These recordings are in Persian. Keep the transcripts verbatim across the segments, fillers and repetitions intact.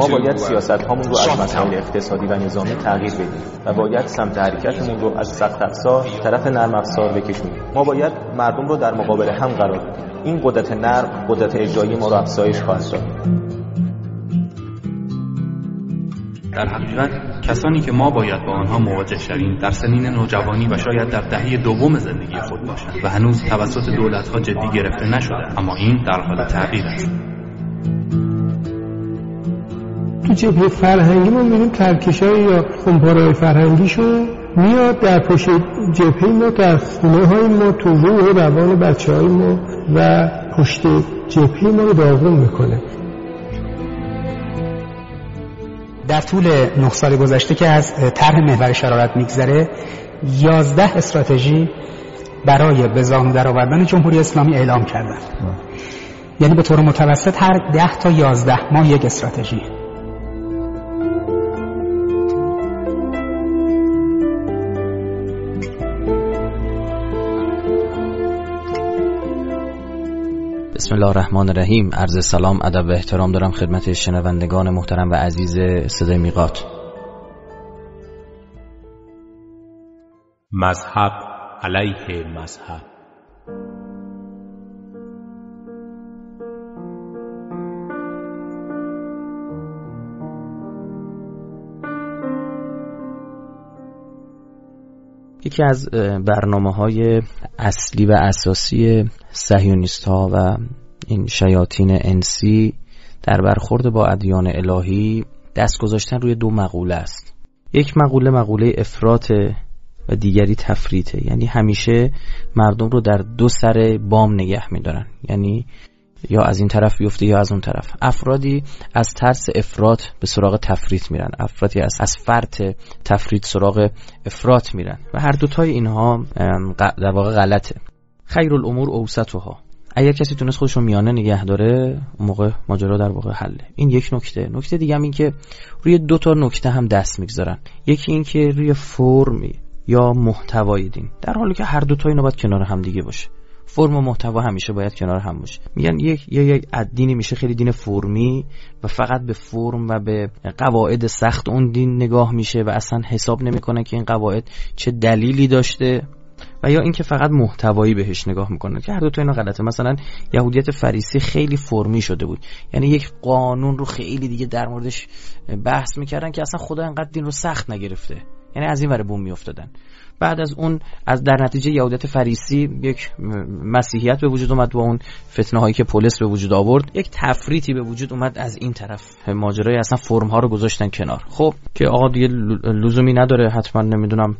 ما باید سیاست‌هامون رو از مسائل اقتصادی و نظامی تغییر بدیم و باید سمت حرکتمون رو از سخت افزار طرف نرم افزار بکشونیم. ما باید مردم رو در مقابل هم قرار بدیم. این قدرت نرم قدرت اجرایی ما رو افزایش خواهد داد. در حقیقت کسانی که ما باید با آنها مواجه شویم در سنین نوجوانی و شاید در دهه دوم زندگی خود باشند و هنوز توسط دولت‌ها جدی گرفته نشده، اما این در حال تغییر است. تو جبهه فرهنگی ما می‌بینیم ترکش‌های یا خمپاره‌های فرهنگیشو میاد در پشت جبهه ما، در خونه‌های ما، تو روح و روان بچه‌های ما و پشت جبهه ما رو داغون میکنه. در طول نه سال گذشته که از طرح محور شرارت میگذره، یازده استراتژی برای به زانو درآوردن جمهوری اسلامی اعلام کردن. یعنی به طور متوسط هر ده تا یازده ماه یک استراتژی. بسم الله الرحمن الرحیم. عرض سلام، ادب و احترام دارم خدمت شنوندگان محترم و عزیز صدای میقات. مذهب علیه مذهب. یکی از برنامه‌های اصلی و اساسی صهیونیست‌ها و این شیاطین انسی در برخورد با ادیان الهی دست گذاشتن روی دو مقوله است. یک مقوله مقوله افراط و دیگری تفریطه. یعنی همیشه مردم رو در دو سر بام نگه می‌دارن، یعنی یا از این طرف بیفته یا از اون طرف. افرادی از ترس افراط به سراغ تفریط میرن، افرادی از از فرط تفریط سراغ افراط میرن و هر دوتای اینها در واقع غلطه. خیر الامور اوسطها. اگر کسی تونست خودش رو میانه نگه داره، اون موقع ماجرا در واقع حله. این یک نکته. نکته دیگه هم این که روی دو تا نکته هم دست میگذارن. یکی این که روی فرمی یا محتوای دین، در حالی که هر دو تا اینا باید کنار هم دیگه باشه. فرم و محتوا همیشه باید کنار هم باشه. میگن یک یا یک دینی میشه خیلی دین فرمی و فقط به فرم و به قواعد سخت اون دین نگاه میشه و اصلا حساب نمیکنه که این قواعد چه دلیلی داشته، و یا اینکه فقط محتوایی بهش نگاه میکنه، که هر دو تا اینا غلطه. مثلا یهودیت فریسی خیلی فرمی شده بود، یعنی یک قانون رو خیلی دیگه در موردش بحث میکردن که اصلا خدا انقدر دین رو سخت نگرفته، یعنی از این ور بوم میافتادن. بعد از اون از در نتیجه یهودیت فریسی یک مسیحیت به وجود اومد، با اون فتنه هایی که پولس به وجود آورد یک تفریطی به وجود اومد از این طرف. ماجرای اصلا فرم ها رو گذاشتن کنار. خب که آقا دیگه لزومی نداره حتما نمیدونم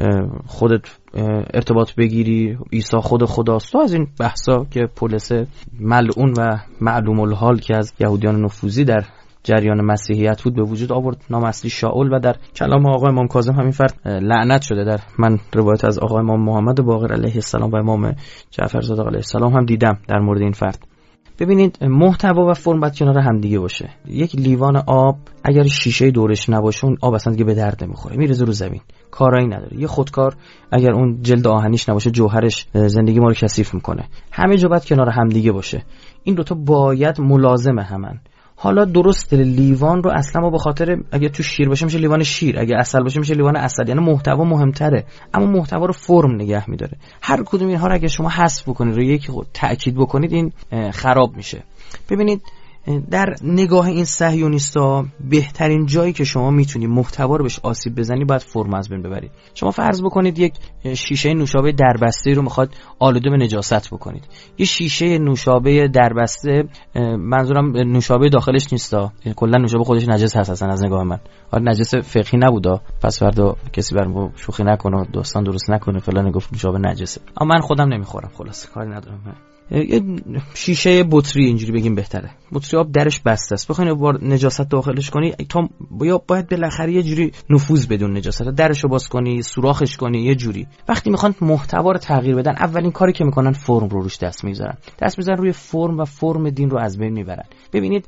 خودت ارتباط بگیری، عیسی خود خداست، تو از این بحثا که پولس ملعون و معلوم الحال که از یهودیان نفوذی در جریان مسیحیت بود به وجود آورد، نام اصلی شاول، و در کلام آقا امام کاظم همین فرد لعنت شده. در من روایت از آقا امام محمد باقر علیه السلام و امام جعفر صادق علیه السلام هم دیدم در مورد این فرد. ببینید محتوا و فرم باید کنار هم دیگه باشه. یک لیوان آب اگر شیشه دورش نباشه اون آب اصلا دیگه به درد نمیخوره، میرزه رو زمین، کارایی نداره. یه خودکار اگر اون جلد آهنیش نباشه جوهرش زندگی ما رو کثیف میکنه. همه جا باید کنار هم دیگه باشه. این دوتا باید ملازم همن. حالا درست لیوان رو اصلا ما به خاطر اگه تو شیر باشه میشه لیوان شیر، اگه عسل باشه میشه لیوان عسل، یعنی محتوا مهمتره، اما محتوا رو فرم نگه میداره. هر کدوم اینها رو اگه شما حذف بکنید، رو یکی تاکید بکنید، این خراب میشه. ببینید در نگاه این صهیونیستا بهترین جایی که شما میتونی محتوا رو بهش آسیب بزنی باید فرم از بین ببرید. شما فرض بکنید یک شیشه نوشابه دربسته رو میخواد آلوده به نجاست بکنید. یه شیشه نوشابه دربسته، منظورم نوشابه داخلش نیستا، کلا نوشابه خودش نجس هست اصلا از نگاه من. آره نجس فقهی نبودا، پس فردا کسی برام شوخی نکنه، داستان درست نکنه فلان گفت نوشابه نجسه. اما من خودم نمیخورم، خلاص کاری ندارم. یه شیشه بطری اینجوری بگیم بهتره، بطری آب درش بسته است، بخواید بار نجاست داخلش کنی تا یا باید بالاخره یه جوری نفوذ بدون نجاست، درشو باز کنی، سوراخش کنی یه جوری. وقتی میخوان محتوا رو تغییر بدن، اولین کاری که میکنن فرم رو روش دست میذارن، دست میذارن روی فرم و فرم دین رو از بین میبرن. ببینید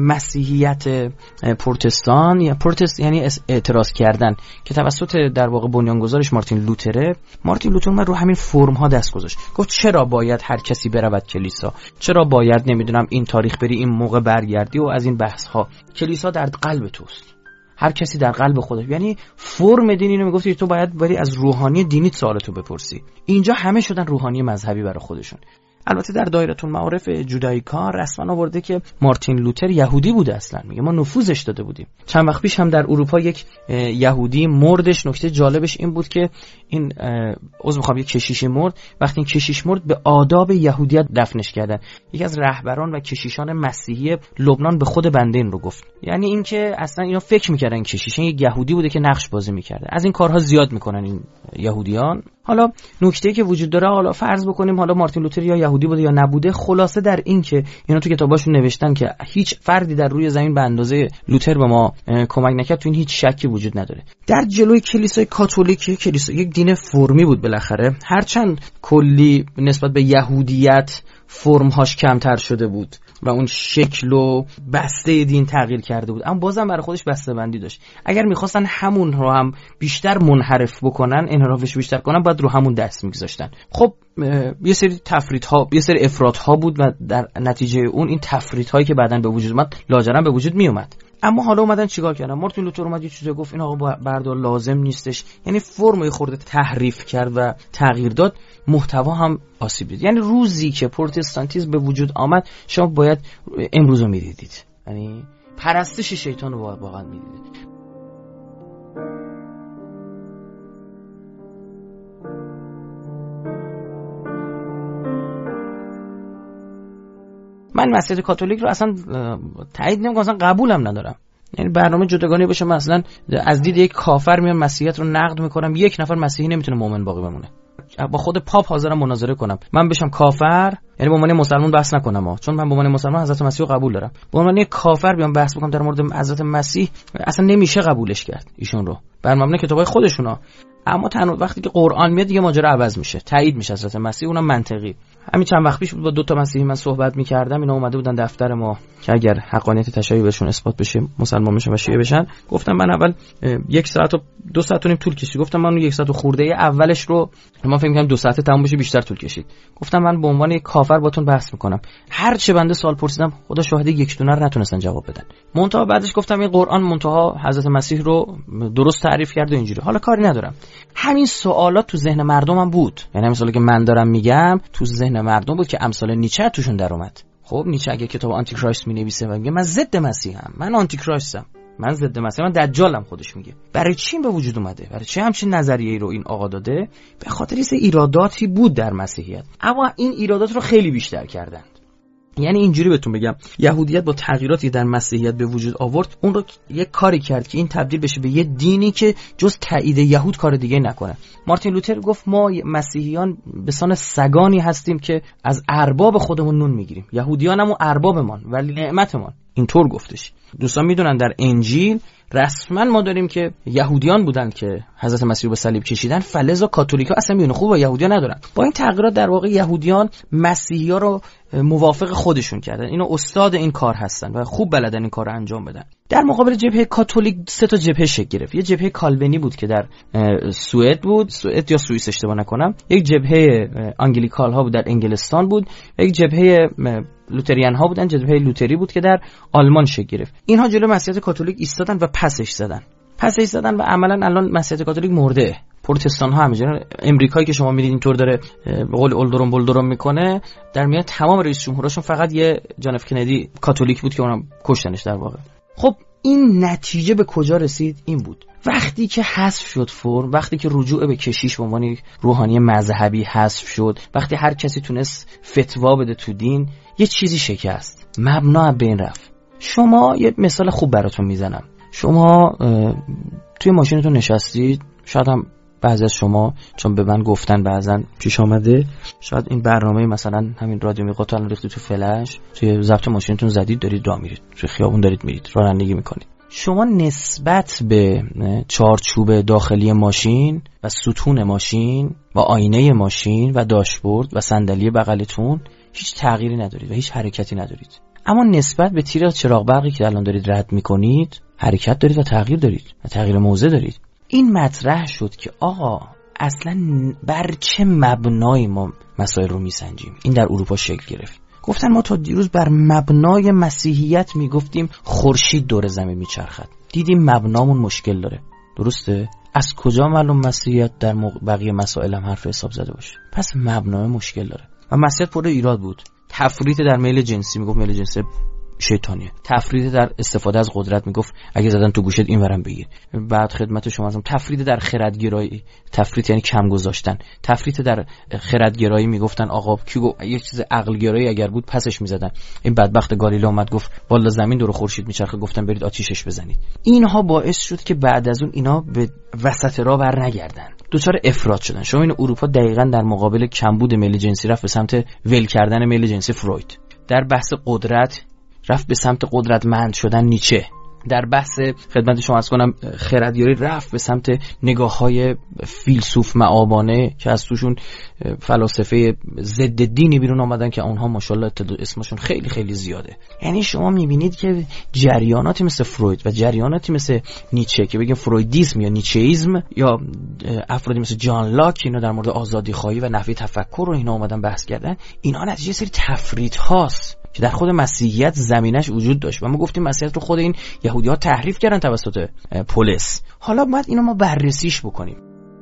مسیحیت پروتستان یا پروتست یعنی اعتراض کردن که توسط در واقع بنیانگذارش مارتین لوتره، مارتین لوتر رو همین فرم ها دست گذاشت. گفت چرا باید هر کسی برود کلیسا؟ چرا باید نمیدونم این تاریخ بری این موقع برگردی و از این بحث ها؟ کلیسا در قلب توست، هر کسی در قلب خودش. یعنی فرم دین اینو میگفت تو باید بری از روحانی دینیت سوالتو بپرسی. اینجا همه شدن روحانی مذهبی برای خودشون. البته در دایره المعارف جوداییکا رسما آورده که مارتین لوتر یهودی بوده، اصلا میگه ما نفوذش داده بودیم. چند وقت پیش هم در اروپا یک یهودی مردش، نکته جالبش این بود که این عذر میخوام یک کشیشی مرد، وقتی این کشیش مرد به آداب یهودیت دفنش کردن. یکی از رهبران و کشیشان مسیحی لبنان به خود بنده این رو گفت، یعنی اینکه اصلا اینا فکر میکردن این کشیش یک یهودی بوده که نقش بازی میکرده. از این کارها زیاد میکنن این یهودیان. حالا نکته‌ای که وجود داره، حالا فرض بکنیم حالا مارتین لوتر یا یهودی بوده یا نبوده، خلاصه در این که اینا تو کتاباشون نوشتن که هیچ فردی در روی زمین به اندازه لوتر به ما کمک نکرد، تو این هیچ شکی وجود نداره. در جلوی کلیسای کاتولیک، کلیسا یک دین فرمی بود بالاخره، هرچند کلی نسبت به یهودیت فرم‌هاش کمتر شده بود و اون شکل و بسته دین تغییر کرده بود، اما بازم برای خودش بسته‌بندی داشت. اگر می‌خواستن همون رو هم بیشتر منحرف بکنن، انحرافش بیشتر کنن، بعد رو همون دست می‌گذاشتن. خب یه سری تفریط‌ها، یه سری افراط‌ها بود و در نتیجه اون این تفریط‌هایی که بعداً به وجود اومد لاجرم به وجود میومد. اما حالا اومدن چیکار کردن؟ مارتین لوتر اومد یه چیزی گفت این آقا بردار لازم نیستش، یعنی فرم خورده تحریف کرد و تغییر داد، محتوا هم آسیب دید. یعنی روزی که پروتستانتیسم به وجود آمد شما باید امروز رو میدیدید، یعنی پرستش شیطان رو واقعا میدیدید. من مسیحیت کاتولیک رو اصلا تایید نمی‌کنم، اصلا قبولم ندارم. یعنی برنامه جداگانه باشه، مثلا از دید یک کافر میام مسیحیت رو نقد میکنم، یک نفر مسیحی نمیتونه مؤمن باقی بمونه. با خود پاپ حاضرم مناظره کنم، من بشم کافر، یعنی به عنوان مسلمان بحث نکنم ها، چون من به عنوان مسلمان حضرت مسیح رو قبول دارم. به عنوان یک کافر بیام بحث بکنم در مورد حضرت مسیح، اصلا نمیشه قبولش کرد ایشون رو بر مبنای کتابای خودشونا. اما تنها وقتی که قرآن میاد دیگه ماجرا عوض میشه، تایید میشه حضرت مسیح، اونم منطقی. همین چند وقت پیش بود با دو تا مسیحی من صحبت میکردم، اینا اومده بودن دفتر ما که اگر حقانیت تشیع بهشون اثبات بشه مسلمان بشن و شیعه بشن. گفتم من اول یک ساعت و دو ساعت و نیم طول کشید. گفتم من اون یک ساعت و خورده اولش رو من فکر می‌کردم دو ساعت تموم بشه، بیشتر طول کشید. گفتم من به عنوان یک کافر باتون بحث میکنم، هر چه بنده سوال پرسیدم خدا شاهد یک دونه رو نتونستن جواب بدن. منتها بعدش گفتم این قرآن منتها حضرت مسیح رو درست تعریف کرده اینجوری. حالا کاری ندارم، همین سوالات تو ذهن مردمم بود، یعنی مثلا که من دارم میگم تو ذهن مردم بود که امثال نیچه توشون در اومد. خب نیچه اگه کتاب آنتی کرایست مینویسه و میگه من ضد مسیحم، من آنتی کرایستم، من ضد مسیحم، من دجالم، خودش میگه، برای چی به وجود اومده؟ برای چی همچین نظریه‌ای رو این آقا داده؟ به خاطر این ایراداتی بود در مسیحیت، اما این ایرادات رو خیلی بیشتر کردن. یعنی اینجوری بهتون بگم، یهودیت با تغییراتی در مسیحیت به وجود آورد، اون رو یک کاری کرد که این تبدیل بشه به یه دینی که جز تایید یهود کار دیگه نکنه. مارتین لوتر گفت ما مسیحیان به سان سگانی هستیم که از ارباب خودمون نون میگیریم، یهودیان هم اربابمان ولی نعمتمان. اینطور گفتش. دوستان میدونن در انجیل رسما ما داریم که یهودیان بودن که حضرت مسیح رو به صلیب کشیدن، فلز و کاتولیکا اصلا میونه خوب با یهودیان ندارن. با این تغییرات در واقع یهودیان مسیحی‌ها رو موافق خودشون کردن، اینو استاد این کار هستن و خوب بلدن این کار رو انجام بدن. در مقابل جبهه کاتولیک سه تا جبهه شکل گرفت. یه جبهه کالوینی بود که در سوئد بود، سوئد یا سوئیس اشتباه نکنم، یک جبهه آنگلیکال ها بود در انگلستان بود، یک جبهه لوتریان ها بودن، جبهه لوتری بود که در آلمان شکل گرفت. اینها جلوی مسیحیت کاتولیک ایستادن و پسش زدن. پسش زدن و عملاً الان مسیحیت کاتولیک مرده. پروتستان ها همینجوری، امریکایی که شما میدید اینطور داره به قول اولدروم بولدروم میکنه، در میان تمام رئیس جمهوراشون فقط یه جان اف کندی کاتولیک بود که اونم کشتنش در واقع. خب این نتیجه به کجا رسید؟ این بود وقتی که حذف شد فرم، وقتی که رجوع به کشیش به عنوان روحانی مذهبی حذف شد، وقتی هر کسی تونست فتوا بده تو دین، یه چیزی شکست، مبنا بین رفت. شما یه مثال خوب براتون میزنم. شما توی ماشینتون نشستید، شاید هم بعضی از شما چون به من گفتن بعضن پیش آمده، شاید این برنامه مثلا همین رادیو میقاتو الان ریختی تو فلش، توی ضبط ماشینتون زدید، دارید راه میرید، توی خیابون دارید میرید، رانندگی میکنید. شما نسبت به چارچوب داخلی ماشین و ستون ماشین و آینه ماشین و داشبورد و صندلی بغلتون هیچ تغییری ندارید و هیچ حرکتی ندارید. اما نسبت به تیر چراغ برقی که الان دارید رد میکنید حرکت دارید و تغییر دارید و تغییر موضع دارید. این مطرح شد که آقا اصلا بر چه مبنایی ما مسائل رو میسنجیم؟ این در اروپا شکل گرفت. گفتن ما تا دیروز بر مبنای مسیحیت میگفتیم خورشید دور زمین میچرخد، دیدیم مبنامون مشکل داره. درسته؟ از کجا معلوم مسیحیت در بقیه مسائل هم حرف حساب زده باشه؟ پس مبنای مشکل داره و مسیحیت پر ایراد بود. تفریط در میل جنسی، میگفت میل جنسی شیطانیه. تفریط در استفاده از قدرت، میگفت اگه زدن تو گوشت این ورم بگیر. بعد خدمت شما ازم تفریط در خردگرایی، تفریط یعنی کم گذاشتن. تفریط در خردگرایی میگفتن آقا کی گفت یه چیز عقل گرایی اگر بود پسش میزدن. این بدبخت گالیله اومد گفت والا زمین دور خورشید میچرخه، گفتن برید آتیشش بزنید. اینها باعث شد که بعد از اون اینا به وسط راه بر نگردن، دوچار افراط شدن. شما این اروپا دقیقاً در مقابل کمبود میل جنسی رفت به سمت ول کردن میل جنسی فروید. در بحث قدرت رفت به سمت قدرتمند شدن نیچه. در بحث خدمت شما عرض کنم خردگرایی رفت به سمت نگاه‌های فیلسوف معابانه که از توشون فلاسفه ضد دینی بیرون آمدن که اونها ماشاءالله اسمشون خیلی خیلی زیاده. یعنی شما می‌بینید که جریاناتی مثل فروید و جریاناتی مثل نیچه که بگیم فرویدیسم یا نیچه‌ایسم یا افرادی مثل جان لاک اینا در مورد آزادی‌خواهی و نحوه تفکر رو اینا اومدن بحث کردن، اینا نتیجه سری تفریط‌هاست که در خود مسیحیت زمینش وجود داشت و ما گفتیم مسیحیت رو خود این یهودی‌ها تحریف کردن توسط پولس. حالا باید اینو ما بررسیش بکنیم.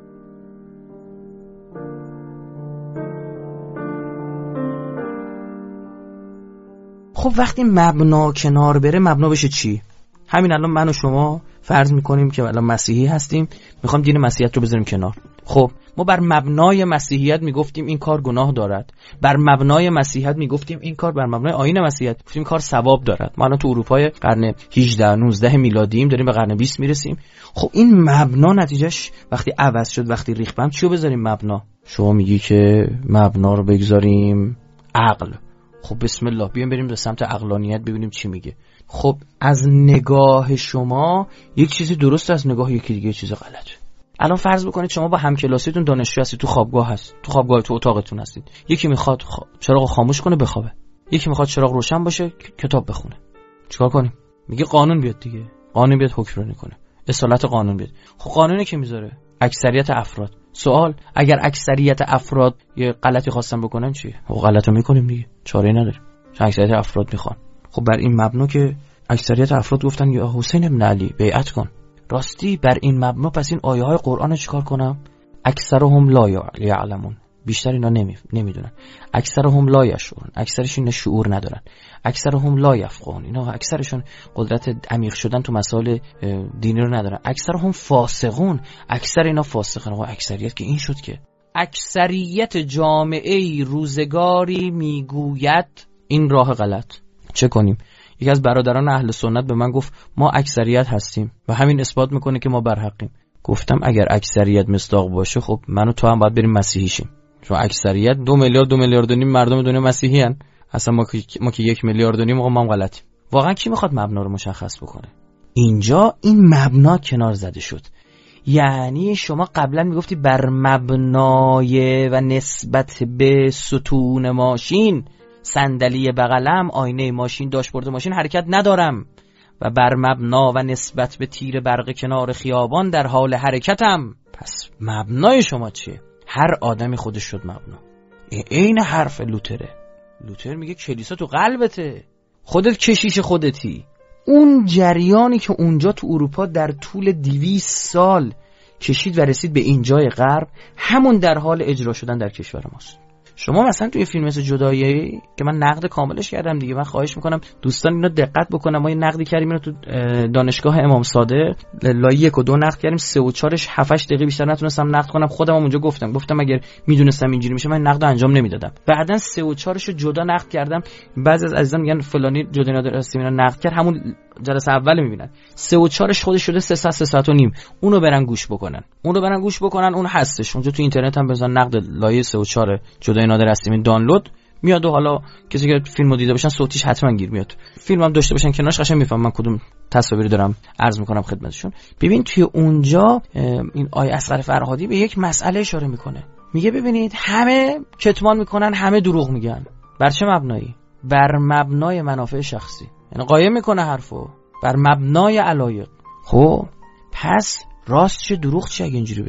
خب وقتی مبنا کنار بره مبنا بشه چی؟ همین الان من و شما فرض میکنیم که الان مسیحی هستیم، میخوام دین مسیحیت رو بذاریم کنار. خب ما بر مبنای مسیحیت میگفتیم این کار گناه دارد، بر مبنای مسیحیت میگفتیم این کار، بر مبنای آیین مسیحیت گفتیم کار ثواب دارد. ما الان تو اروپای قرن هجده نوزده میلادیم داریم به قرن بیست میرسیم. خب این مبنا نتیجهش وقتی عوض شد، وقتی ریخت بهم، چیو بذاریم مبنا؟ شما میگی که مبنا رو بگذاریم عقل. خب بسم الله بیایم بریم به سمت عقلانیت ببینیم چی میگه. خب از نگاه شما یک چیزی درست، از نگاه یکی دیگه چیز غلطه. الان فرض بکنید شما با همکلاسیتون دانشجو هستید، تو خوابگاه هست، تو خوابگاه تو اتاقتون هستید. یکی میخواد خ... چراغ خاموش کنه بخوابه، یکی میخواد چراغ روشن باشه کتاب بخونه. چیکار کنیم؟ میگه قانون بیاد دیگه، قانون بیاد حکمرانی کنه، اصالت قانون بیاد. خب قانونی که میذاره اکثریت افراد. سوال اگر اکثریت افراد یه غلطی خواستن بکنن چیه؟ خب غلطو میکنیم دیگه، چاره‌ای نداریم، چون اکثریت افراد میخوان. خب بر این مبنا که اکثریت افراد گفتن یا حسین ابن علی بیعت کن، راستی بر این مبنا پس این آیه های قرآن چیکار کنم؟ اکثرهم لا یعلمون، بیشتر اینا نمی نمیدونن. اکثرهم لا یشعرون، اکثرش اینا شعور ندارن. اکثرهم لا یفقهون، اینا اکثرشون قدرت عمیق شدن تو مسائل دینی رو ندارن. اکثرهم فاسقون، اکثر اینا فاسقن. و اکثریت که این شد که اکثریت جامعه روزگاری میگوید این راه غلط. چه کنیم؟ یکی از برادران اهل سنت به من گفت ما اکثریت هستیم و همین اثبات میکنه که ما بر حقیم. گفتم اگر اکثریت مصداق باشه خب من و تو هم باید بریم مسیحی شیم، چون اکثریت دو میلیارد دو میلیارد و نیم مردم دنیا مسیحی هن. اصلا ما که ما که یک میلیارد و نیم ما هم غلطیم. واقعا کی میخواد مبنا رو مشخص بکنه؟ اینجا این مبنا کنار زده شد. یعنی شما قبلا میگفتی بر مبنای و نسبت به ستون ماشین، صندلی بغلم، آینه ماشین، داشبورد ماشین حرکت ندارم و بر مبنا و نسبت به تیر برق کنار خیابان در حال حرکتم. پس مبنای شما چیه؟ هر آدمی خودش شد مبنا. این حرف لوتره. لوتر میگه کلیسا تو قلبته، خودت کشیش خودتی. اون جریانی که اونجا تو اروپا در طول دویست سال کشید و رسید به این جای غرب، همون در حال اجرا شدن در کشور ماست. شما مثلا توی فیلم مثل جدایی که من نقد کاملش کردم دیگه، من خواهش میکنم دوستان اینو دقت بکنم. ما یه نقدی کردیم اینو تو دانشگاه امام صادق، لایه یک و دو نقد کردیم، سه و چهارش هفت هشت دقیقه بیشتر نتونستم نقد کنم. خودم هم اونجا گفتم گفتم اگر میدونستم اینجوری میشه من نقد انجام نمیدادم. بعدن سه و چهارش رو جدا نقد کردم. بعضی از عزیزان میگن فلانی جدایی نادر هستیم اینا نقد کرد، همون جلسه اول میبینن. سه و چهارش خودش شده سه ساعت سه ساعت و نیم. اونو برن گوش بکنن. اونو برن گوش بکنن، اون هستش. اونجا تو اینترنت هم بزن نقد لایه سه و چهار جدایی نادر هستیم این دانلود میاد و حالا کسی که فیلمو دیده باشن صوتیش حتما گیر میاد. فیلم هم داشته باشن کنارش قشنگ میفهمن من کدوم تصاویری دارم عرض میکنم خدمتشون. ببین توی اونجا این آیه اصغر فرهادی به یک مسئله اشاره میکنه. میگه ببینید همه کتمان میکنن، همه دروغ میگن. بر چه مبنایی؟ بر مبنای منافع شخصی. یعنی قایم میکنه حرفو بر مبنای علایق. خب پس راست چه دروغ چه اگه اینجوری بشه؟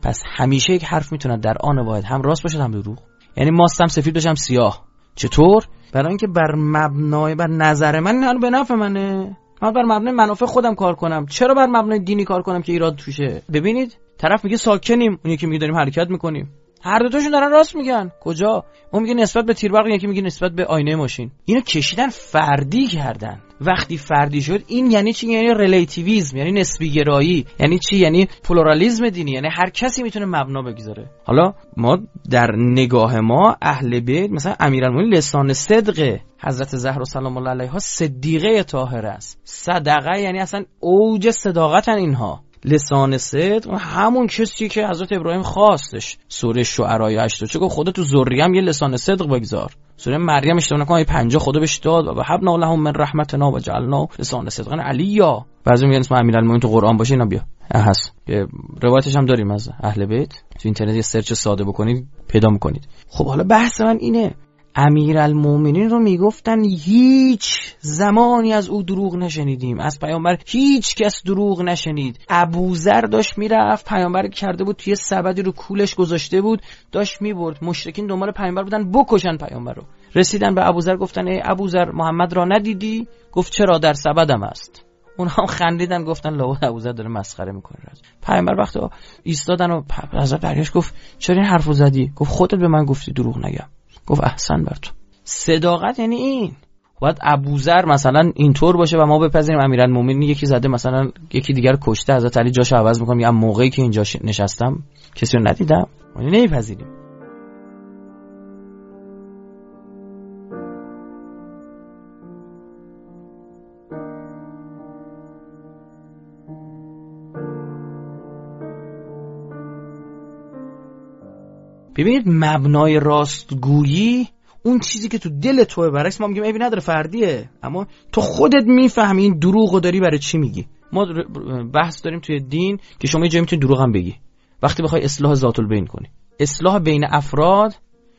پس همیشه یک حرف میتونه در آن واحد هم راست باشه هم دروغ. یعنی ماستم سفید باشم سیاه. چطور؟ برای اینکه بر مبنای بر نظر من نه به نفع منه، من بر مبنای منافع خودم کار کنم. چرا بر مبنای دینی کار کنم که ایراد توشه؟ ببینید طرف میگه ساکنیم، اون یکی میگه داریم حرکت میکنیم. هر دو تاشون دارن راست میگن. کجا؟ اون میگه نسبت به تیربرق، یکی میگه نسبت به آینه ماشین. اینو کشیدن فردی کردن. وقتی فردی شد این یعنی چی؟ یعنی ریلیتیویسم، یعنی نسبی گرایی. یعنی چی؟ یعنی پلورالیسم دینی، یعنی هر کسی میتونه مبنا بگذاره. حالا ما در نگاه ما اهل بیت مثلا امیرالمومنین لسان صدقه، حضرت زهرا سلام الله علیها صدیقه طاهره است. صدقه یعنی اصلا اوج صداقتن اینها. لسان صدق همون کسی که حضرت ابراهیم خواستش. سوره شعراء هشت چه گفت خدا تو ذریه‌ام یه لسان صدق بگذار. سوره مریم اشتباه نکنم پنجاه خدا بهش داد و وهبنا لهم من رحمتنا و جعلنا لسان صدق علیا. بعضی میگن اسم امیرالمومنین تو قرآن باشه، اینا بیا هست. روایتش هم داریم از اهل بیت، تو اینترنت یه سرچ ساده بکنید پیدا میکنید. خب حالا بحث من اینه، امیرالمومنین رو میگفتن هیچ زمانی از او دروغ نشنیدیم، از پیامبر هیچ کس دروغ نشنید. ابوذر داشت میرفت، پیامبر کرده بود توی سبدی رو کولش گذاشته بود، داشت میبرد. مشرکین دنبال پیامبر بودن بکشن پیامبر رو. رسیدن به ابوذر گفتن ای ابوذر محمد را ندیدی؟ گفت چرا در سبدم است. اونها هم خندیدن گفتن لابد ابوذر داره مسخره میکنه. پیامبر وقتی ایستادن و حضرت برگشت گفت چرا این حرفو زدی؟ گفت خودت به من گفتی دروغ نگم. گفت احسن بر تو. صداقت یعنی این. باید ابوذر مثلا اینطور باشه و ما بپذیریم امیرالمومنین یکی زده مثلا یکی دیگر کشته، حضرت علی جاشو عوض میکنه میگه موقعی که اینجا نشستم کسی رو ندیدم. ما نمیپذیریم. ببینید مبنای راستگویی اون چیزی که تو دل توه، برعکس ما میگیم عیبی نداره فردیه، اما تو خودت میفهمی این دروغو داری برای چی میگی. ما بحث داریم توی دین که شما یه جایی میتونی دروغ هم بگی وقتی بخوای اصلاح ذات البین کنی. اصلاح بین افراد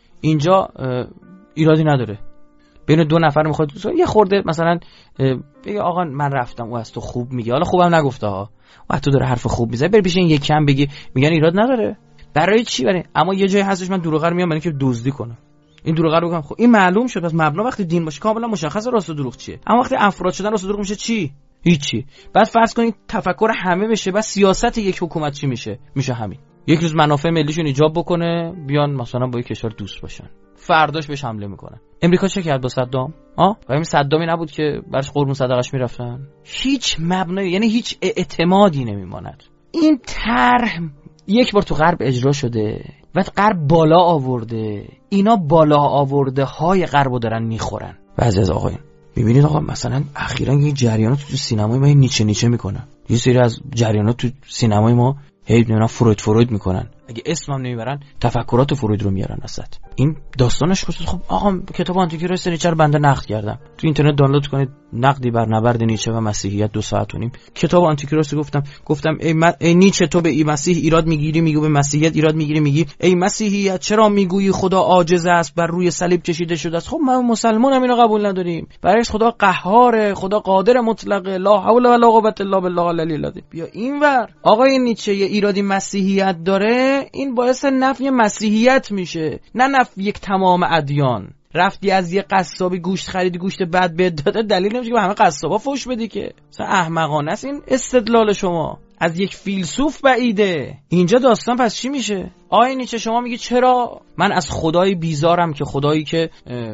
اینجا ایرادی نداره. بین دو نفر میخواد یه خورده مثلا بگی آقا من رفتم او از تو خوب میگه، حالا خوبم نگفته ها، و تو داره حرف خوب میزنه، بری پیش این یکی هم بگی، میگن ایراد نداره. برای چی؟ برای اما یه جایی هستش من دروغ رو میام برای اینکه دزدی کنم. این دروغ رو بگم خب این معلوم شد. پس مبنا وقتی دین باشه کاملا مشخص راست و دروغ چیه. اما وقتی افراد شدن راست و دروغ میشه چی؟ هیچی. بعد فرض کنید تفکر همه بشه، بعد سیاست یک حکومت چی میشه؟ میشه همین. یک روز منافع ملیشون ایجاب بکنه بیان مثلا با یک کشور دوست باشن، فرداش بهش حمله میکنن. امریکا چه کرد با صدام؟ ها؟ همین صدامی نبود که براش قربون صدقش میرفتن؟ هیچ مبنایی، یعنی هیچ اعتمادی نمیماند. این طرح یک بار تو غرب اجرا شده و غرب بالا آورده، اینا بالا آورده های غربو دارن میخورن. بعضی از آقایون میبینید آقا مثلا اخیراً یه جریانات تو سینمای ما نیچه نیچه میکنن، یه سری از جریانات تو سینمای ما هی نمیدونم فروید فروید میکنن، اگه اسمم نمیبرن تفکرات فروید رو میارن وسط. این داستانش کجاست؟ خب آقا کتاب آنتیکریست نیچه رو بنده نقد کردم، تو اینترنت دانلود کنید، نقدی بر نبرد نیچه و مسیحیت دو ساعت و نیم. کتاب آنتیکریست گفتم گفتم ای, م... ای نیچه تو به ای مسیح ایراد میگیری، میگو به مسیحیت ایراد میگیری، میگی ای مسیحیت چرا میگویی خدا عاجز است، بر روی صلیب کشیده شده است. خب ما مسلمانم اینو قبول نداریم، برایش خدا قهاره، خدا قادر مطلقه، لا حول ولا قوه الا بالله العلی العظیم. بیا اینور آقا این نیچه یه ایرادی مسیحیت داره، این باعث نفی مسیحیت میشه نه نفی یک تمام ادیان. رفتی از یه قصابی گوشت خریدی گوشت بد بهت داده، دلیل نمیشه که همه قصابا فوش بدی که. مثلا احمقانه است این استدلال شما، از یک فیلسوف بعیده. اینجا داستان پس چی میشه؟ آیه نیچه شما میگی چرا من از خدایی بیزارم که خدایی که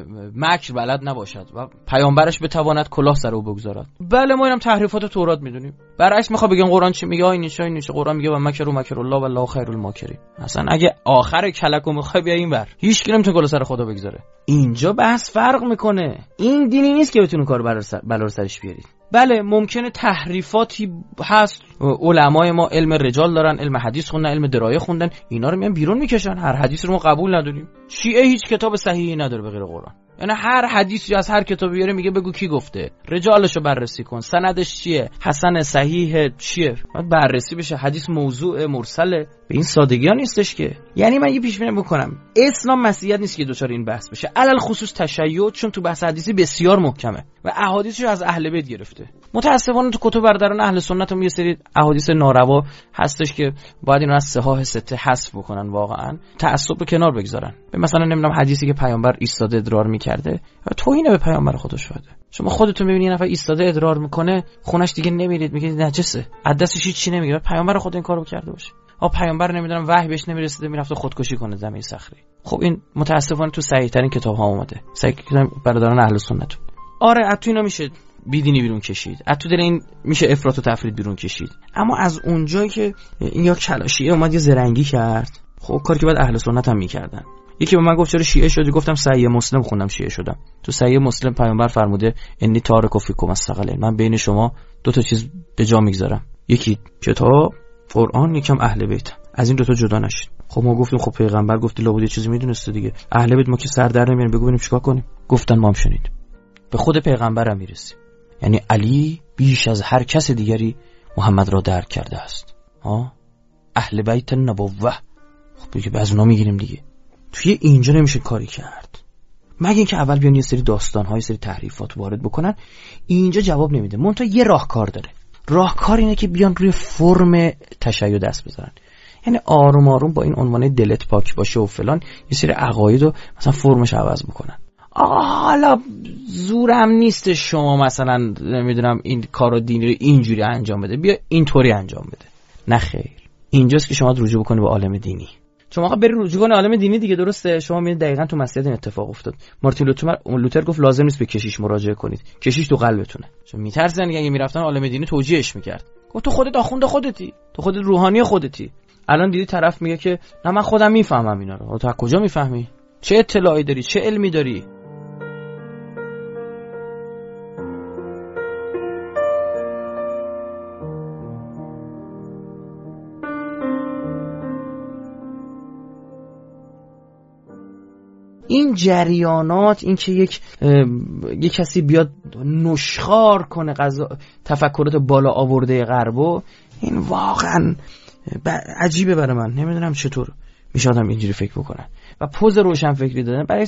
مکر بلد نباشد و پیامبرش بتواند کلاه سر او بگذارد. بله ما اینم تحریفات تورات میدونیم. برعکس میخواد بگن قرآن چی میگه؟ آیه نیچه آیه نیچه قرآن میگه و مکر و مکر الله و الله خیر الماکرین. اصلا اگه آخر کلکو میخوای بیا اینور، هیچ کی نمیتونه کلاه سر خدا بگذاره. اینجا بحث فرق میکنه. این دینی نیست که بتونن کارو بلا سر بلا سرش بیارید. بله ممکنه تحریفاتی هست، علمای ما علم رجال دارن، علم حدیث خوندن، علم درایه خوندن، اینا رو میان بیرون میکشن. هر حدیث رو ما قبول نداریم. شیعه هیچ کتاب صحیحی نداره به غیر قرآن، یعنی هر حدیثی از هر کتابی بیاره میگه بگو کی گفته، رجالشو بررسی کن، سندش چیه، حسن صحیح چیه، بعد بررسی بشه. حدیث موضوع مرسله، به این سادگی ها نیستش که. یعنی من یه پیش بینی بکنم اسلام مسیحیت نیست که دوچار این بحث بشه، علل خصوص تشیع، چون تو بحث حدیثی بسیار محکمه و احادیثش از اهل بیت گرفته. متاسفانه تو کتب برادران اهل سنت هم یه سری احادیث ناروا هستش که باید اینا از صحاح سته حذف بکنن، واقعا تعصب به کنار بگذارن. مثلا نمیدونم حدیثی که پیامبر ایستاده ادرار میکرده و توهین به پیامبر خدا شده. شما خودتون میبینید یه نفر ایستاده ادرار میکنه، خونش دیگه نمیرید، میگید نجسه، از دستش هیچ چی نمیگیره. پیامبر خدا این کارو کرده باشه. آ پیامبر نمیدونم وحی بهش نمیرسیده، میرفته خودکشی کنه زمین صخره. خب این متاسفانه تو صحیح ترین کتاب ها اومده، صحیح کتاب برادران اهل سنت. آره از تو اینا میشه بیدینی بیرون کشید، از تو دل این میشه افراط و تفرید بیرون کشید، اما از اونجایی که این یا کلاشیه اومد یه زرنگی کرد، خب کاری که بعد اهل سنت هم میکردن. یکی به من گفت چرا شیعه شدی؟ گفتم صحیح مسلم خوندم شیعه شدم. تو صحیح مسلم پیامبر فرموده انی تارک فیکم الثقلین، من بین شما دو تا چیز به جا میگذارم، یکی کتاب قرآن، یکم اهل بیت، از این دو تا جدا نشید. خب ما گفتیم خب پیغمبر گفتی لابد یه چیزی میدونسته دیگه، اهل بیت ما که سر در نمیاریم، بگو ببینیم چیکار کنیم. گفتن ما هم شنید. به خود پیغمبر هم میرسیم، یعنی علی بیش از هر کس دیگری محمد را درک کرده است. ها اهل بیت النبوه، خب دیگه از اونا میگیریم دیگه. توی اینجا نمیشه کاری کرد مگه اینکه اول بیان یه سری داستان‌های سری تحریفات وارد بکنن. اینجا جواب نمیده. منتها یه راهکار داره. راهکار اینه که بیان روی فرم تشیع دست بذارن، یعنی آروم آروم با این عنوان دلت پاک باشه و فلان یه سری عقاید رو مثلا فرمش عوض بکنن. حالا زورم نیست شما مثلا نمیدونم این کارو دینی رو اینجوری انجام بده، بیا اینطوری انجام بده. نه خیر، اینجاست که شما رجوع بکنی به عالم دینی. شما آقا بری رجوع کنی عالم دینی دیگه، درسته؟ شما میبینید دقیقاً تو مسجد این اتفاق افتاد. مارتین لوتر لوتر گفت لازم نیست به کشیش مراجعه کنید، کشیش تو قلبتونه. چون میترسن اگه میرفتن عالم دینی توجیهش میکرد. گفت تو خودت آخوند خودتی، تو خودت روحانی خودتی. الان دیدی طرف میگه که نه من خودم میفهمم اینا رو. تو از کجا میفهمی؟ چه اطلاعی داری؟ چه علمی داری؟ این جریانات، این که یک یک کسی بیاد نشخوار کنه قضا تفکرات بالا آورده غربو، این واقعا عجیبه برای من. نمیدونم چطور میشه آدم اینجوری فکر بکنه و پوز روشن فکری دادن برای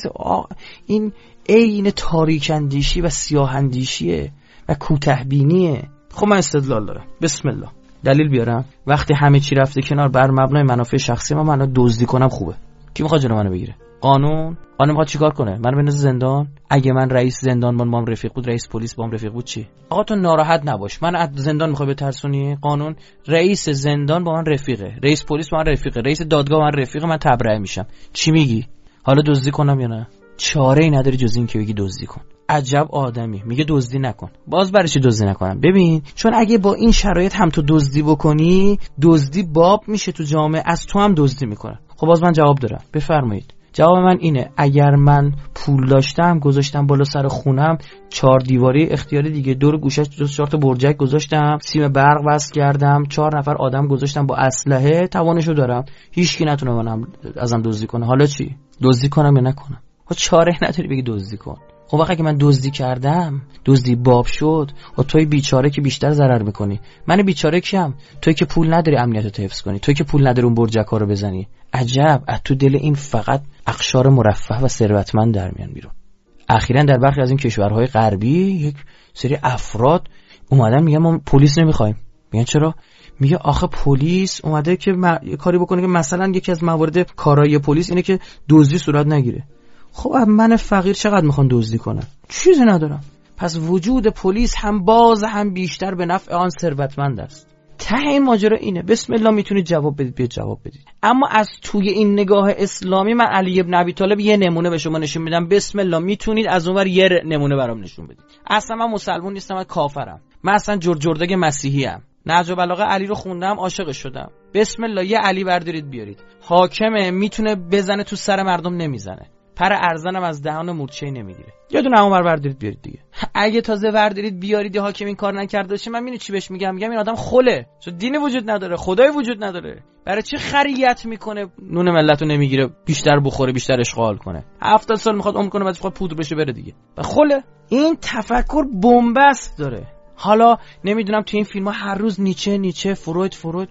این عین تاریک اندیشی و سیاه اندیشیه و کوته بینیه. خب من استدلال دارم، بسم الله دلیل بیارم. وقتی همه چی رفته کنار بر مبنای منافع شخصی ما، من دزدی کنم خوبه. کی میخواد جلو منو بگیره؟ قانون. قانون میخواد چیکار کنه؟ منو بندازه زندان؟ اگه من رئیس زندان با هم رفیق بود، رئیس پلیس با هم رفیق بود، چی؟ آقا تو ناراحت نباش، من از زندان میخوای بترسونی؟ قانون رئیس زندان با من رفیقه، رئیس پلیس با من رفیقه، رئیس دادگاه با من رفیقه، من تبرئه میشم. چی میگی؟ حالا دزدی کنم یا نه؟ چاره ای نداری جز این که بگی دزدی کن. عجب آدمی میگه دزدی نکن. باز برای چی دزدی نکنم؟ ببین، چون اگه با این شرایط هم تو دزدی بکنی، دزدی باب میشه تو جامعه، از تو هم دزدی میکنه. خب باز من جواب دارم، بفرمایید. جواب من اینه، اگر من پول داشتم گذاشتم بالا سر خونم چهار دیواری اختیاری دیگه، دور گوشش دو چهار تا برجک گذاشتم، سیم برق وصل کردم، چهار نفر آدم گذاشتم با اسلحه، توانشو دارم، هیچکی نتونه منم ازم دزدی کنه. حالا چی؟ دزدی کنم یا نکنم؟ خب چاره نداری بگی دزدی کن. خب وقتی که من دزدی کردم، دزدی باب شد، و توی بیچاره که بیشتر ضرر میکنی. من بیچاره کیم؟ توی که پول نداری امنیتت حفظ کنی، توی که پول نداری اون برجکا رو بزنی. عجب، از تو دل این فقط اقشار مرفه و ثروتمند در میان بیرون. اخیراً در برخی از این کشورهای غربی یک سری افراد اومدن میگن ما پلیس نمیخوایم. میگن چرا؟ میگه آخه پلیس اومده که م... کاری بکنه که مثلا یکی از موارد کارایی پلیس اینه که دزدی صورت نگیره. خب من فقیر چقدر میخوان دزدی کنن؟ چیزی ندارم. پس وجود پلیس هم باز هم بیشتر به نفع آن ثروتمند است. ته این ماجرا اینه. بسم الله میتونید جواب بدید، بیاد جواب بدید. اما از توی این نگاه اسلامی من علی ابن ابی طالب یه نمونه به شما نشون میدم. بسم الله میتونید از اونور یه نمونه برام نشون بدید. اصلا من مسلمان نیستم، من کافرم. من اصلا جرجردگ مسیحی ام. نهج البلاغه علی رو خوندم، عاشقش شدم. بسم الله یه علی بردارید بیارید. حاکمه، میتونه بزنه تو سر مردم، نمیزنه. پر ارزنم از دهان مورچه‌ای نمیگیره. یه دونه اونور بردارید بیارید دیگه. اگه تازه بردارید بیارید حاکم این کار نکرده باشه، من می‌بینی چی بهش میگم؟ میگم این آدم خله. چون دینی وجود نداره، خدای وجود نداره. برای چی خریت میکنه؟ نون ملتو نمیگیره، بیشتر بخوره، بیشتر اشغال کنه. هفتاد سال میخواد عمر کنه، بعد میخواد پودر بشه بره دیگه. و خله. این تفکر بن‌بست داره. حالا نمیدونم تو این فیلم‌ها هر روز نیچه نیچه، فروید فروید.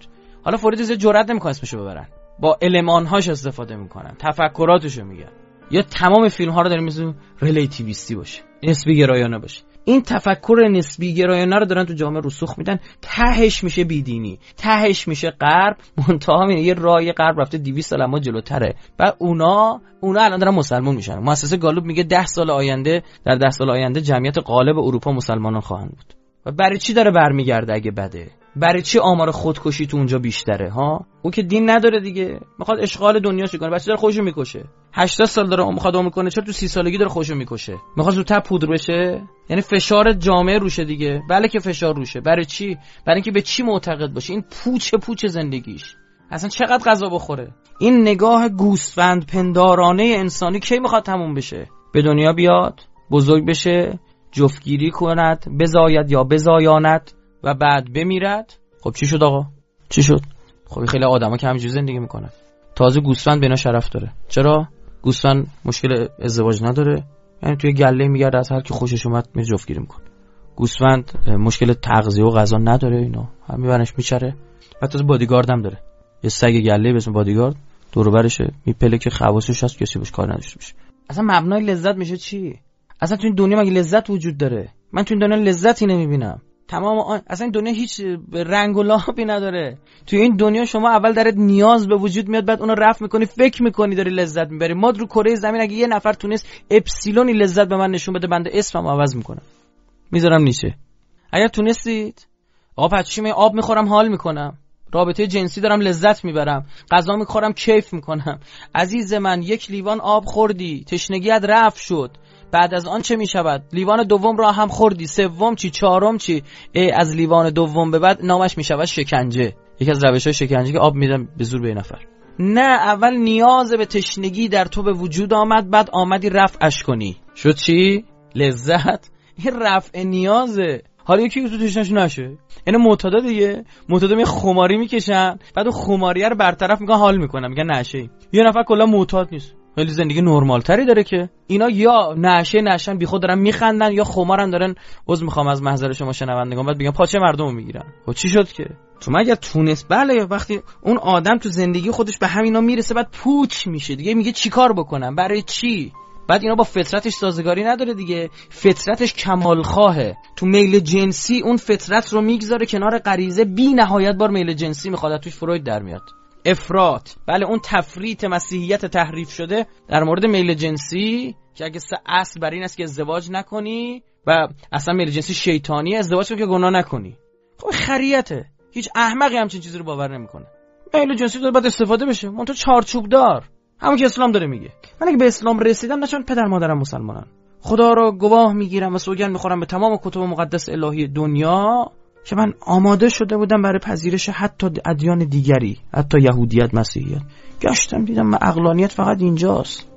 حالا فورید زیاد جرئت نمیکنه اسمشو ببرن، با المان‌هاش استفاده میکنن، تفکراتشو میگن. یا تمام فیلم‌ها رو داریم مثل ریلیتیویستی باشه، نسبی گرایانه باشه. این تفکر نسبی گرایانه رو دارن تو جامعه رسوخ میدن، تهش میشه بیدینی، تهش میشه غرب. منتها یه راه غرب رفته دویست سال ما جلوتره. بعد اونا اونا الان دارن مسلمان میشن. مؤسسه گالوب میگه ده سال آینده، در ده سال آینده جمعیت غالب اروپا مسلمانان خواهند بود. و برای چی داره برمیگرده اگه بده؟ برای چی آمار خودکشی تو اونجا بیشتره ها؟ او که دین نداره دیگه، میخواد اشغال دنیا کنه. بچه داره خودشو میکشه، هشتاد سال داره میخواد اون میکنه، چرا تو سی سالگی داره خودشو میکشه؟ میخواد زودتر پودر بشه؟ یعنی فشار جامعه روشه دیگه. بله که فشار روشه. برای چی؟ برای اینکه به چی معتقد باشه. این پوچ پوچ زندگیش اصلا چقدر غذا بخوره. این نگاه گوسفند پندارانه انسانی کی میخواد تموم بشه؟ به دنیا بیاد، بزرگ بشه، جفتگیری کند، بزاید یا بزایاند و بعد بمیرد. خب چی شد آقا؟ چی شد؟ خب خیلی آدما که همینجوری زندگی میکنن. تازه گوسفند بنا شرف داره. چرا؟ گوسفند مشکل ازدواج نداره، یعنی توی گله میگرده، از هر کی خوشش اومد می جفتگیری میکنه. گوسفند مشکل تغذیه و غذا نداره، اینا هم میبرنش میچره. حتی بادیگارد هم داره، یه سگ گله به اسم بادیگارد دور و برشه میپله که خواصش هست کسی بهش کار نداشته باشه. اصلا مبنای لذت میشه چی؟ اصلا تو این دنیا مگه لذت وجود داره؟ من تو این دنیا لذتی نمیبینم. تمام آن... اصلا این دنیا هیچ رنگ و لابی نداره. تو این دنیا شما اول درت نیاز به وجود میاد، بعد اونو رفع میکنی، فکر میکنی داری لذت میبری. ما رو کره زمین اگه یه نفر تونست اپسیلونی لذت به من نشون بده، بنده اسمم عوض میکنم، میذارم نیچه. اگر تونستید آب پچی می آب میخورم حال میکنم، رابطه جنسی دارم لذت میبرم، غذا میخورم کیف میکنم. عزیز من یک لیوان آب خوردی، تشنگیت رفع شد، بعد از آن چه میشود؟ لیوان دوم را هم خوردی، سوم چی، چهارم چی؟ از لیوان دوم به بعد نامش میشود شکنجه. یکی از روش‌های شکنجه که آب میدم به زور به نفر. نه، اول نیاز به تشنگی در تو به وجود آمد، بعد آمدی رفعش کنی. شد چی؟ لذت. این رفع نیازه. حالا یکی تو تشنش نشه، اینو معتادا دیگه، معتادا می خماری میکشن، بعد اون خماریه رو برطرف میکنن، حال میکنن، میگن نشه. یه نفر کلا معتاد نیست، ولی زندگی نرمال تری داره که اینا یا نشه نشن بیخود دارن میخندن، یا خمارن دارن. عذر میخوام از محضر شما شنوندگان، بعد میگن پاچه مردمو میگیرن. خب چی شد که تو مگه تونست؟ بله، وقتی اون آدم تو زندگی خودش به همینا میرسه، بعد پوچ میشه دیگه، میگه چیکار بکنم، برای چی؟ بعد اینا با فطرتش سازگاری نداره دیگه، فطرتش کمالخواهه. تو میل جنسی اون فطرت رو میگذاره کنار غریزه، بی نهایت بار میل جنسی میخواد توش فروید در میاد. افراط، بله، اون تفریط مسیحیت تحریف شده در مورد میل جنسی که اگه اصل بر این است که ازدواج نکنی و اصلا میل جنسی شیطانی، ازدواج کن که گناه نکنی. خب خریته، هیچ احمقی همچین چیزی رو باور نمیکنه. میل جنسی داره باید استفاده بشه، من تو چارچوب دار، همون که اسلام داره میگه. من اگه به اسلام رسیدم، نه چون پدر مادرم مسلمانن، خدا رو گواه میگیرم و سوگند میخورم به تمام کتب مقدس الهی دنیا که من آماده شده بودم برای پذیرش حتی ادیان دیگری، حتی یهودیت، مسیحیت. گشتم دیدم من عقلانیت فقط اینجاست.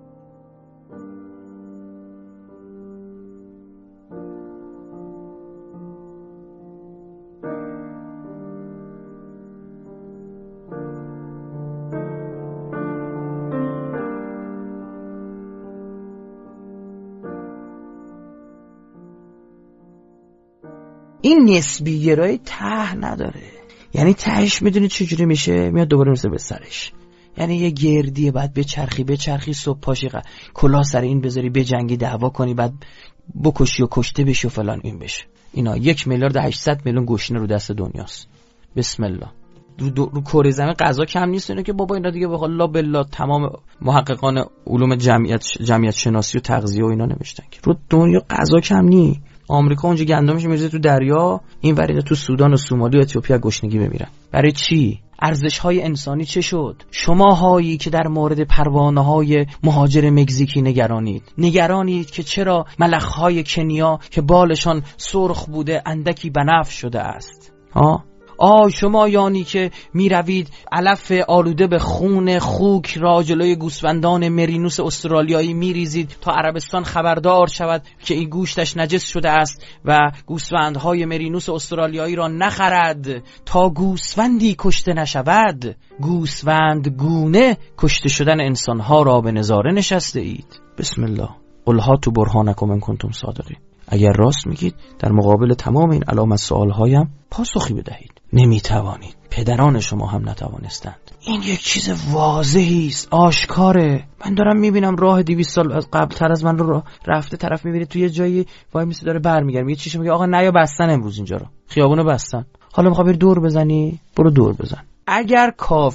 این نسبی گرایی ته نداره، یعنی تهش میدونی چجوری میشه؟ میاد دوباره میرسه به سرش. یعنی یه گردیه، بعد به چرخی به چرخی صبح پاشی کلاه سر این بذاری، به جنگی دعوا کنی، بعد بکشی و کشته بشی و فلان این بشه. اینا یک میلیارد هشتصد میلیون گشنه رو دست دنیاست. بسم الله. رو, دو... رو کره زمین غذا کم نیست، اینه که بابا اینا دیگه به الله بالله تمام محققان علوم جمعیت جمعیت شناسی و تغذیه و اینا نوشتن که رو دنیا غذا کم نی. آمریکا اونجا گندمش میریزه تو دریا، این ور تو سودان و سومالی و اتیوپیا گشنگی بمیرن. برای چی؟ ارزش‌های انسانی چه شد؟ شماهایی که در مورد پروانه‌های مهاجر مکزیکی نگرانید، نگرانید که چرا ملخ‌های کنیا که بالشان سرخ بوده اندکی بنفش شده است. ها؟ آه شما یانی که می روید علف آلوده به خون خوک را جلوی گوسفندان مرینوس استرالیایی می ریزید تا عربستان خبردار شود که این گوشتش نجس شده است و گوسفندهای مرینوس استرالیایی را نخرد تا گوسفندی کشته نشود. گوسفند گونه کشته شدن انسانها را به نظاره نشسته اید. بسم الله. قل هاتوا برهانکم ان کنتم صادقین. اگر راست میگید در مقابل تمام این علامت سوالهایم پاسخی بدهید. نمیتوانید، پدران شما هم نتوانستند. این یک چیز واضحی است، آشکاره. من دارم میبینم راه دویست سال از قبل تر از من رو رفته، طرف میبینه توی یه جایی وای میسه داره برمیگرده، میگه چیش، میگه آقا نیا بستن امروز اینجا رو، خیابونو بستن، حالا میخوای بری دور بزنی، برو دور بزن. اگر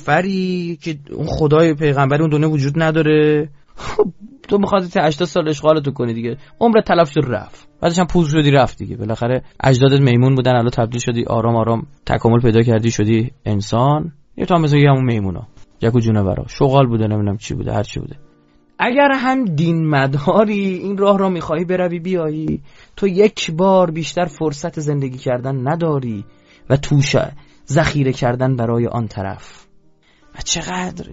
کافری که اون خدای پیغمبر اون دنیا وجود نداره، تو میخواد هشتاد سال اشغالتو کنی دیگه، عمر تلف شد رفت، بعدش هم پوز شدی رفت دیگه، بالاخره اجدادت میمون بودن، الان تبدیل شدی آرام آرام تکامل پیدا کردی شدی انسان، یه تو هم مثل همون میمونا یکو جونورا، شغال بوده نمیدونم چی بوده هر چی بوده. اگر هم دین مداری این راه را میخواهی بروی بیایی، تو یک بار بیشتر فرصت زندگی کردن نداری و توشه ذخیره کردن برای آن طرف. و چقدر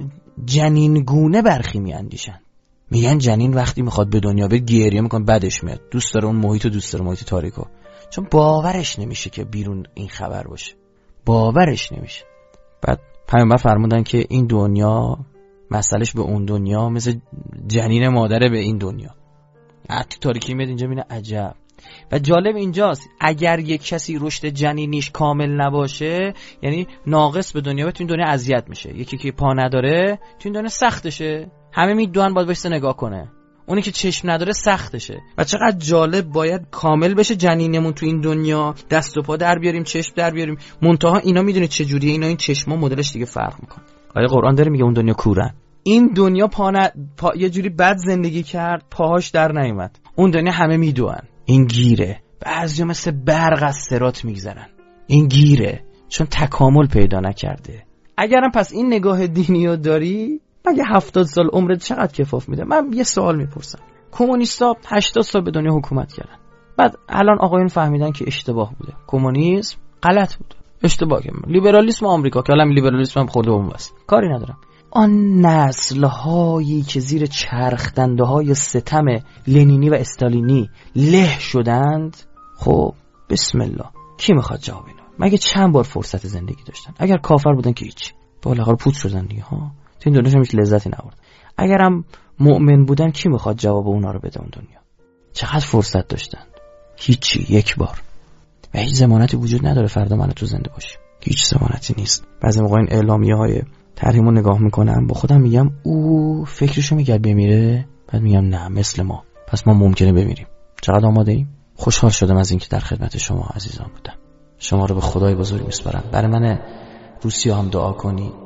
جنینگونه برخی میاندیشن، میگن جنین وقتی میخواد به دنیا بیاد گریه میکنه، بدش میاد، دوست داره اون محیط و دوست داره محیط تاریکو، چون باورش نمیشه که بیرون این خبر باشه، باورش نمیشه. بعد پیامبر فرمودن که این دنیا مسئلهش به اون دنیا مثل جنین مادره به این دنیا. حتی تاریکی میاد اینجا میبینه عجب. و جالب اینجاست اگر یک کسی رشد جنینیش کامل نباشه، یعنی ناقص به دنیا، به تو این دنیا اذیت میشه. یکی که پا نداره تو این دنیا سختشه، همه میدونن باید بهش نگاه کنه. اونی که چشم نداره سختشه. و چقدر جالب، باید کامل بشه جنینمون تو این دنیا، دست و پا در بیاریم، چشم در بیاریم، منتها اینا میدونه چه جوریه، اینا این چشما مدلش دیگه فرق میکنه. آیه قرآن داره میگه اون دنیا کورن. این دنیا پا, ن... پا یه جوری بد زندگی کرد، پاهاش در نیومد. اون دنیا همه میدونن این گیره. بعضیا مثل برق از صراط میگذرن، این گیره چون تکامل پیدا نکرده. اگرم پس این نگاه دینی رو داری، مگه هفتاد سال عمرت چقدر کفاف میده؟ من یه سوال میپرسم، کمونیستا هشتاد سال به دنیا حکومت کردن، بعد الان آقایون فهمیدن که اشتباه بوده، کمونیسم غلط بوده، اشتباه کردن. لیبرالیسم آمریکا که الان لیبرالیسم هم خورده اون واسه کاری ندارم. آن نسل‌هایی که زیر چرخ دنده‌های ستم لنینی و استالینی له شدند، خب بسم الله کی میخواد جواب اینو؟ مگه چند بار فرصت زندگی داشتن؟ اگر کافر بودن که هیچ، بالاخره پوت شدن دیگه ها، تو این دنیا هیچ لذتی نبرد. اگرم مؤمن بودن کی میخواد جواب اونا رو بده؟ اون دنیا چقدر فرصت داشتن؟ هیچی، یک بار. و هیچ ضمانتی وجود نداره فردا من تو زنده باشیم، هیچ ضمانتی نیست. بعضی موقع این اعلامیه‌های تحریمو نگاه میکنم، با خودم میگم او فکرشو میگرد بمیره، بعد میگم نه مثل ما، پس ما ممکنه بمیریم. چقدر آماده ایم؟ خوشحال شدم از اینکه در خدمت شما عزیزان بودم. شما رو به خدای بزرگ میسپارم. برای من روسیه هم دعا کنید،